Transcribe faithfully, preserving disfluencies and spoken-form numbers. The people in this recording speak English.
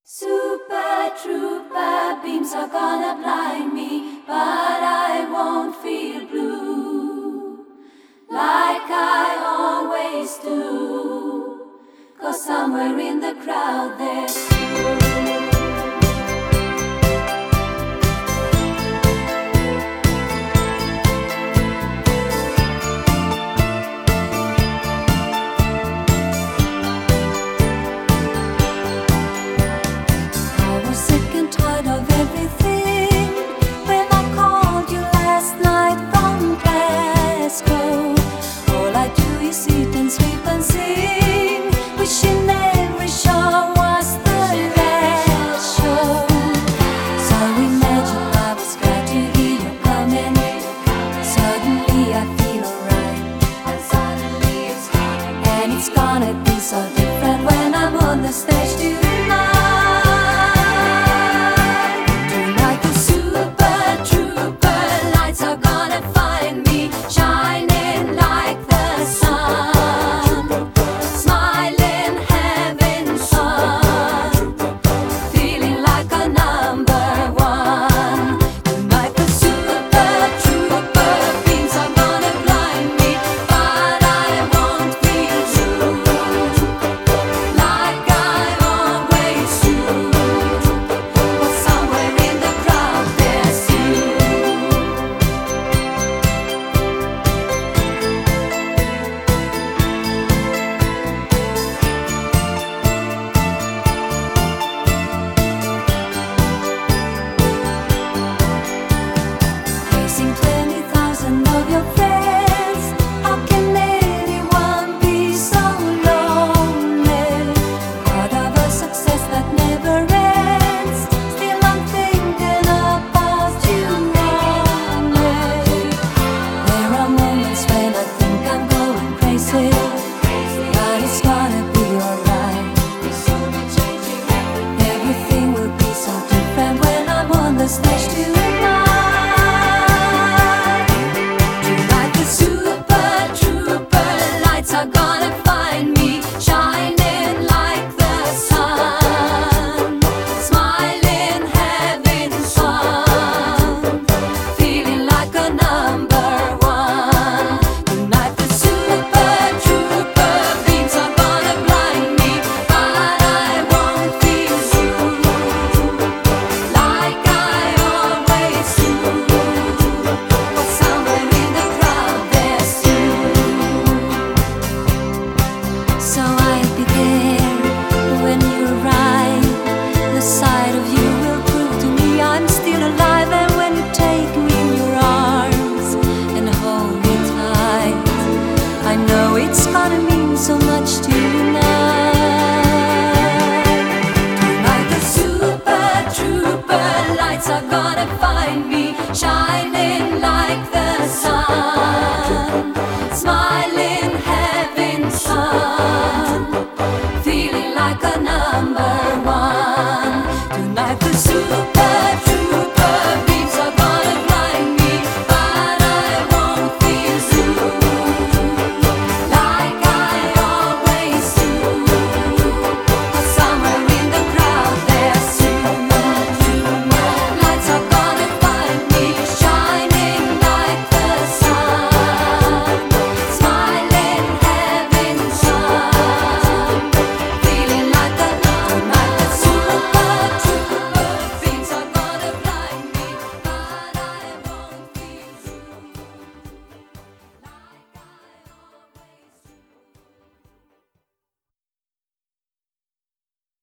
Super trooper beams are gonna blind me, but I won't feel blue like I always do, 'cause somewhere in the crowd there's you. It's gonna be so different when I'm on the stage tonight. Tonight the super trooper lights are gonna find me shining like the sun, smiling, having fun, feeling like a number one. Tonight the super trooper beams are gonna blind me, but I won't feel true like I always do, 'cause somewhere in the crowd there's you. Facing twenty thousand of your friends, how can anyone be so lonely? Part of a success that never ends, still I'm thinking about you only. There are moments when I think I'm going crazy, but it's gonna be alright. Everything will be so different when I'm on the stage tonight. Tonight the super trooper lights are gonna find me shining like the sun, smiling, having fun, feeling like a number one. Tonight the super trooper beams are gonna blind me, but I won't feel true like I always do, 'cause somewhere in the crowd there's you. So I'll be there when you arrive. The sight of you will prove to me I'm still alive. And when you take me in your arms and hold me tight, I know it's gonna mean so much tonight. Tonight the super trooper lights are gonna find me shining like the sun, smiling, having fun, feeling like a number one. Tonight the super